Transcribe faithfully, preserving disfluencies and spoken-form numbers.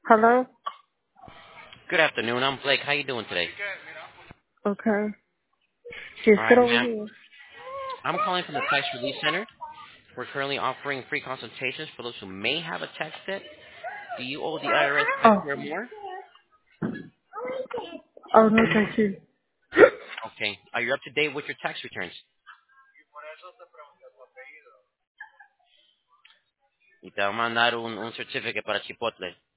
Hello? Good afternoon. I'm Blake. How you doing today? Okay. Just All sit right, over ma'am. here. I'm calling from the Tax Relief Center. We're currently offering free consultations for those who may have a tax debt. Do you owe the I R S Oh. fifty or more? Oh, no, thank you. Okay. Are you up to date with your tax returns? Y te va a mandar un, un certificate para Chipotle.